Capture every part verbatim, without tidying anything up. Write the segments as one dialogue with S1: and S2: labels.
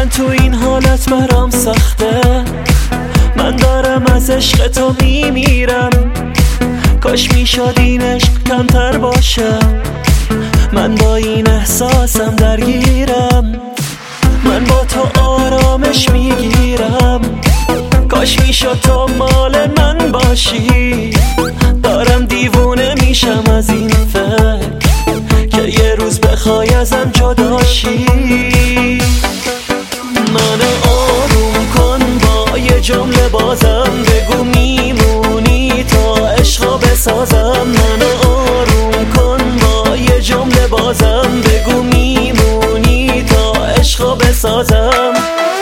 S1: تو این حالت برام سخته، من دارم از عشق تو میمیرم. کاش میشد این عشق کمتر باشه، من با این احساسم درگیرم. من با تو آرامش میگیرم، کاش میشد تو مال من باشی. دارم دیوونه میشم از این فکر که یه روز بخوای ازم جداشی. من آروم کن با یه جمله بازم، بگو میمونی تا عشقو بسازم. من آروم کن با یه جمله بازم، بگو میمونی تا عشقو بسازم.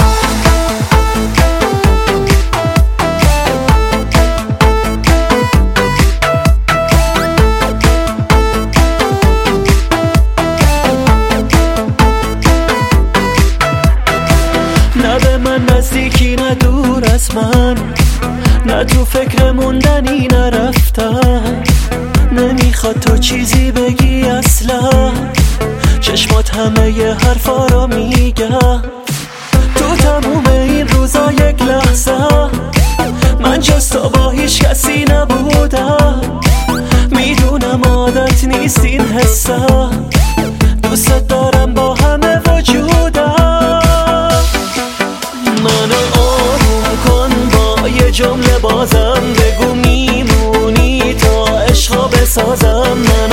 S1: نه به من نزدیکی نه دور از من، نه تو فکر موندنی نرفتن. نمیخواد تو چیزی بگی اصلا، چشمات همه ی حرفا رو میگن. تو تموم این روزا یک لحظه من جز تو با هیچ کسی نبودم. میدونم عادت نیست این حسه، دوست دارم با همه وجودم. من آروم کن با یه جمله بازم، بگو میمونی تا عشقو بسازم. من